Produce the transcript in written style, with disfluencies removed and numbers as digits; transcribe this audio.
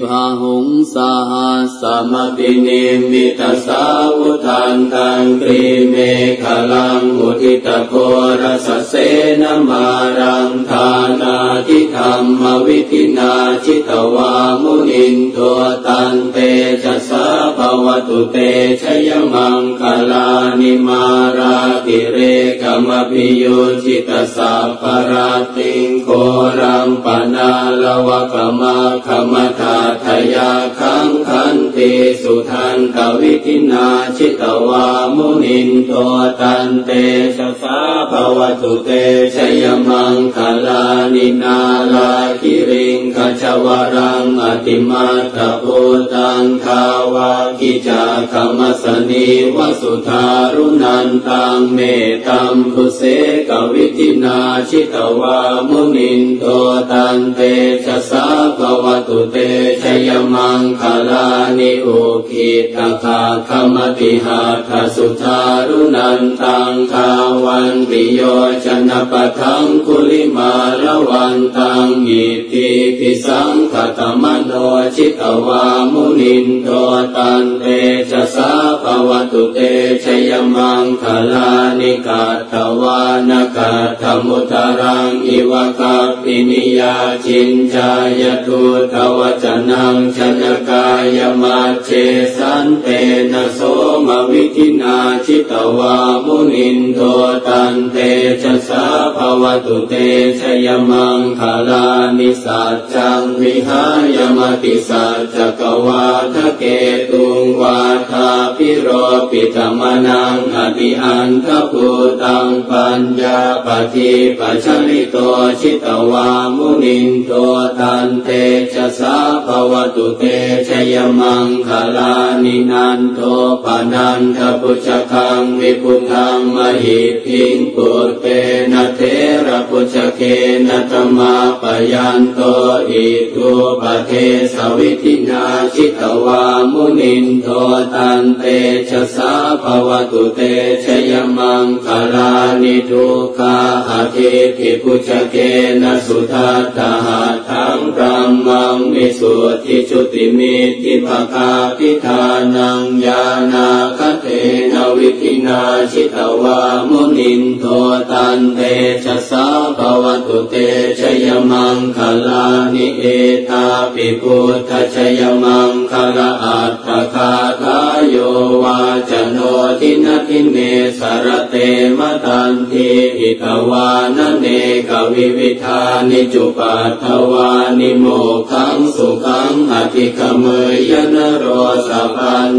พาหุงสาหัสสมปินิมิตสาวุทันตังกรีเมฆลังอุทิตโครสเสนมารังธานาทิธรรมวิธินาจิตวามุนินตัวตันเตจะสาภวตุเตชยมังคลานิมาราติเรกมพิโยจิตสัพพราติงโครัมปนาลวะกมะขมทาทยาคังคันติสุทันตวิธินาจิตวามุนินโตตันเตชะสาภวตุเตชยมังคลานินาลาคิริงขจวรังอติมาตปุตังทาวากิจาคมัสนีวสุธารุนันตังเมตัมพุเสกวิธินาจิตวามุนินโตตันเตชะสาภวตุเตชยมังคลานิโอคิตคาคมติหาทสุธารุนันตังทาวันปิโยชนะปะทังคุลิมาละวันตังอิติปิสังขตมโนจิตวามุนินโตตันเตชะสาภวตุเตชยมังคลานิกาตวานกาธมุตรังอิวะกัปปินิยาจินจายตุตวจนังชนกายมัจเจสันเตนะโสมวิธินาจิตวามุนินโตตันเตชะสาภวตุเตชยมังคลานิสัจจังวิหายมติสัจจกวาทะเกตุงวาทาพิโรปิตมนังอติอันทภูตังปัญญาปฏิปัจฉลิโตชิตวามุนินโตตันเตชะสาภวตุเตชยมังคลานินันโตปนันทพุชคังวิพุทังมหิทิงปุตเตนะเทระพุชเคนะธรรมาปยันโตอิทุปเทสวิธินาจิตวามุนินโตตันเตชะสาภวตุเตชยมังคลานิทุกขาอาทิทิพุชเคนะสุทัตถะทังพรัมมังมิสุทธิจุติมิทิภคาพิธานังญาณาคเตนะวิธินาจิตวามุนินโตตันเตชะสาภวตุเตชยมังคลานิเอตาปิพุทธชยมังคลาอัตถคาทายโยวาจโนทินะทิเนสรเตมตันทิอิตวานเนกวิวิธานิจุปัฏฐวานิโมขังสุขังอธิขเมยนโรสพัน